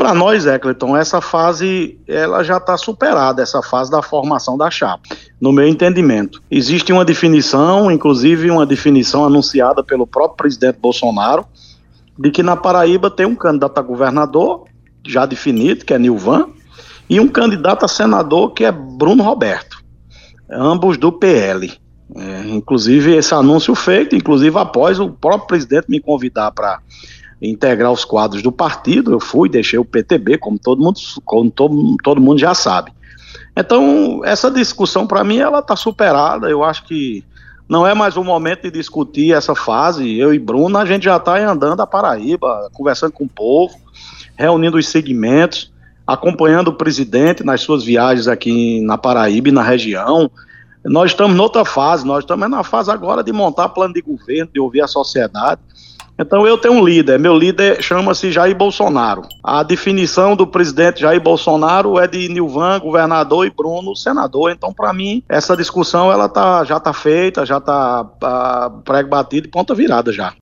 para nós, Eccleton, essa fase ela já está superada, essa fase da formação da chapa, no meu entendimento. Existe uma definição, inclusive uma definição anunciada pelo próprio presidente Bolsonaro, de que na Paraíba tem um candidato a governador, já definido, que é Nilvan, e um candidato a senador, que é Bruno Roberto, ambos do PL. Inclusive esse anúncio feito, inclusive após o próprio presidente me convidar para integrar os quadros do partido, eu fui, deixei o PTB, como todo mundo já sabe. Então, essa discussão, para mim, ela está superada. Eu acho que não é mais o momento de discutir essa fase. Eu e Bruno, a gente já está andando a Paraíba, conversando com o povo, reunindo os segmentos, acompanhando o presidente nas suas viagens aqui na Paraíba e na região. Nós estamos noutra fase, nós estamos na fase agora de montar plano de governo, de ouvir a sociedade. Então eu tenho um líder, meu líder chama-se Jair Bolsonaro. A definição do presidente Jair Bolsonaro é de Nilvan, governador, e Bruno, senador. Então, para mim, essa discussão ela já está feita, já está prego batido e ponta virada já.